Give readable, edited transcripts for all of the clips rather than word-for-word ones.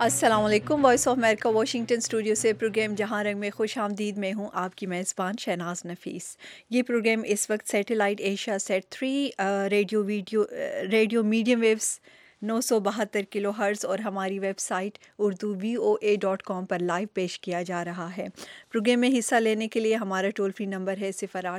अस्सलाम वालेकुम। Voice of America Washington studio से प्रोग्राम जहां रंग में खुश आमदीद में हूं आपकी मेज़बान शहनाज नफीस। ये प्रोग्राम इस वक्त satellite Asia set 3 radio medium waves 972 kilohertz और हमारी वेबसाइट उर्दू VOA.com पर लाइव पेश किया जा रहा है। प्रोग्राम में हिस्सा लेने के लिए हमारा टोल फ्री नंबर है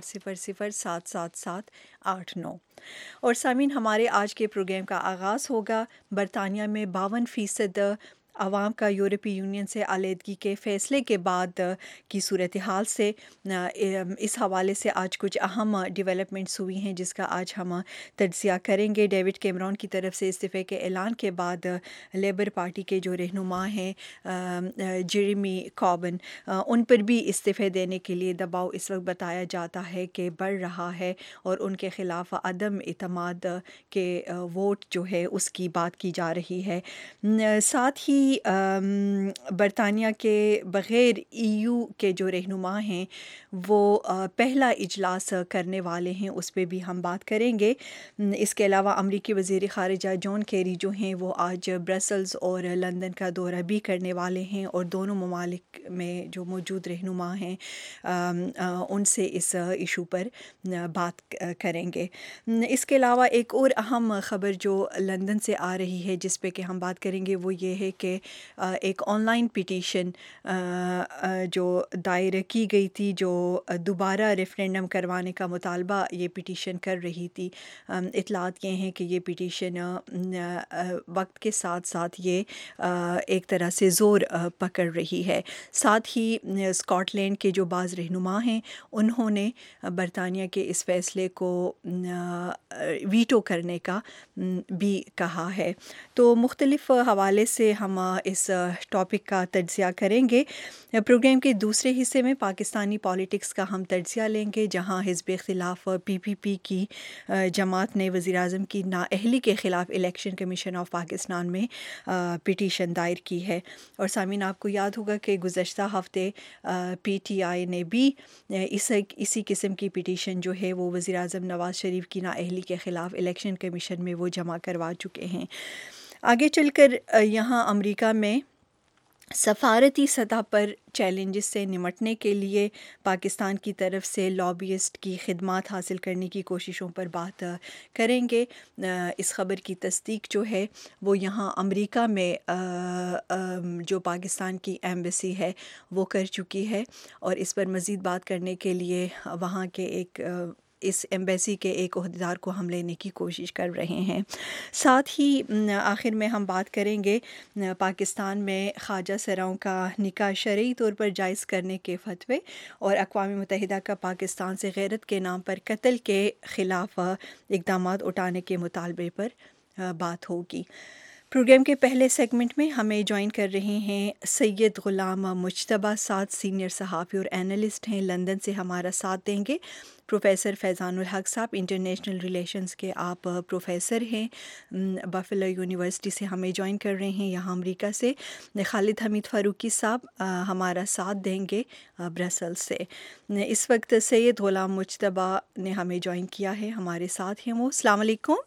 0800-777-89 और सामीन हमारे आज के प्रोग्राम का आगाज़ होगा बरतानिया में 52% अवाम का यूरोपीय यूनियन से अलहदगी के फ़ैसले के बाद की सूरत हाल से। इस हवाले से आज कुछ अहम डेवलपमेंट्स हुई हैं जिसका आज हम तज्ज़िया करेंगे। डेविड कैमरॉन की तरफ से इस्तीफ़े के ऐलान के बाद लेबर पार्टी के जो रहनुमा हैं जेरेमी कॉर्बिन, उन पर भी इस्तीफ़े देने के लिए दबाव इस वक्त बताया जाता है कि बढ़ रहा है और उनके ख़िलाफ़ अदम इतमाद के वोट जो है उसकी बात की जा रही है। साथ ही बरतानिया के बग़ैर EU के जो रहनुमा हैं वो पहला इजलास करने वाले हैं, उस पे भी हम बात करेंगे। इसके अलावा अमरीकी वज़ीर ख़ारिजा जॉन केरी जो हैं वो आज ब्रसल्स और लंदन का दौरा भी करने वाले हैं और दोनों ममालिक में जो मौजूद रहनुमा हैं उनसे इस इशू पर बात करेंगे। इसके अलावा एक और अहम ख़बर जो लंदन से आ रही है जिस पे कि हम बात करेंगे वो ये है कि एक ऑनलाइन पिटीशन जो दायर की गई थी जो दोबारा रेफरेंडम करवाने का मुतालबा ये पिटीशन कर रही थी। इतलात ये हैं कि ये पिटीशन वक्त के साथ साथ ये एक तरह से ज़ोर पकड़ रही है। साथ ही स्कॉटलैंड के जो बाज़ रहनुमा हैं उन्होंने बरतानिया के इस फ़ैसले को वीटो करने का भी कहा है। तो मुख्तलिफ़ हवाले से हम इस टॉपिक का तज्ज़िया करेंगे। प्रोग्राम के दूसरे हिस्से में पाकिस्तानी पॉलिटिक्स का हम तज्ज़िया लेंगे जहां हिज़्ब इख्तिलाफ़ PPP की जमात ने वज़ीर आज़म की नाअहली के ख़िलाफ़ इलेक्शन कमीशन ऑफ पाकिस्तान में पिटीशन दायर की है। और सामीन आपको याद होगा कि गुज़श्ता हफ़्ते PTI ने भी इसी किस्म की पिटीशन जो है वो वज़ीर आज़म नवाज़ शरीफ की नाअहली के ख़िलाफ़ इलेक्शन कमीशन में वो जमा करवा चुके हैं। आगे चलकर यहाँ अमेरिका में सफ़ारती सतह पर चैलेंजेस से निमटने के लिए पाकिस्तान की तरफ से लॉबियस्ट की खिदमात हासिल करने की कोशिशों पर बात करेंगे। इस ख़बर की तस्दीक जो है वो यहाँ अमेरिका में जो पाकिस्तान की एम्बेसी है वो कर चुकी है और इस पर मज़ीद बात करने के लिए वहाँ के इस एम्बेसी के एक ओहदेदार को हम लेने की कोशिश कर रहे हैं। साथ ही आखिर में हम बात करेंगे पाकिस्तान में ख्वाजा सराओं का निकाह शरई तौर पर जायज़ करने के फतवे और अक़वाम मुत्तहिदा का पाकिस्तान से गैरत के नाम पर कत्ल के ख़िलाफ़ इक़दामात उठाने के मुतालबे पर बात होगी। प्रोग्राम के पहले सेगमेंट में हमें ज्वाइन कर रहे हैं सैयद ग़ुलाम मुज्तबा साद, सीनियर सहाफ़ी और एनालिस्ट हैं, लंदन से हमारा साथ देंगे। प्रोफ़ेसर फैज़ानुल हक साहब, इंटरनेशनल रिलेशंस के आप प्रोफ़ेसर हैं, बफ़लो यूनिवर्सिटी से हमें ज्वाइन कर रहे हैं यहाँ अमेरिका से। खालिद हमीद फ़ारूकी साहब हमारा साथ देंगे ब्रसल्स से। इस वक्त सैयद ग़ुलाम मुज्तबा ने हमें ज्वाइन किया है, हमारे साथ हैं वो। अस्सलाम वालेकुम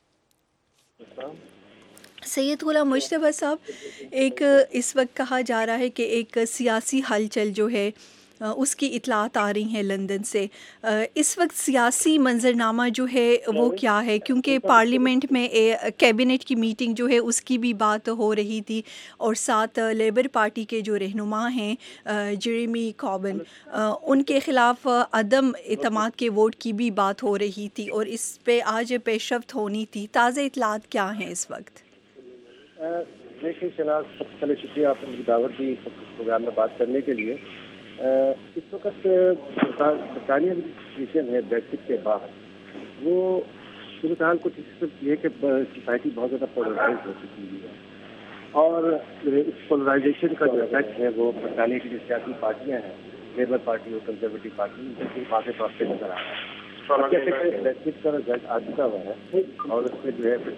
सैयद ग़ुलाम मुज्तबा साहब, एक इस वक्त कहा जा रहा है कि एक सियासी हलचल जो है उसकी इतलात आ रही हैं लंदन से। इस वक्त सियासी मंजरनामा जो है वो क्या है, क्योंकि पार्लियामेंट में कैबिनेट की मीटिंग जो है उसकी भी बात हो रही थी और साथ लेबर पार्टी के जो रहनुमा हैं जेरेमी कॉर्बिन, उनके ख़िलाफ़ अदम इतमाद के वोट की भी बात हो रही थी और इस पे आज पेशरफ्त होनी थी। ताज़ा इतलात क्या हैं इस वक्त? देखिए शनाज, सबसे पहले शुक्रिया आपने मुझे दावत दी प्रोग्राम में बात करने के लिए। इस वक्त बरतानिया की सिचुएशन है ब्रेक्सिट के बाद, वो सूरत हाल कुछ ये कि सोसाइटी बहुत ज़्यादा पोलराइज हो चुकी है और इस पोलराइजेशन का जो इफेक्ट है वो बरतानिया की जो सियासी पार्टियाँ हैं, लेबर पार्टी और कंजर्वेटिव पार्टी, उनके वाक़े तौर पर नजर आ रहा है। जैसे कि ब्रेक्सिट का रिजल्ट आ चुका हुआ है और उसमें जो है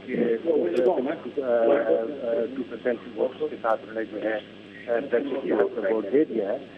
2% वोट के साथ उन्होंने जो है ब्रेक्सिट के वोट दे दिया है।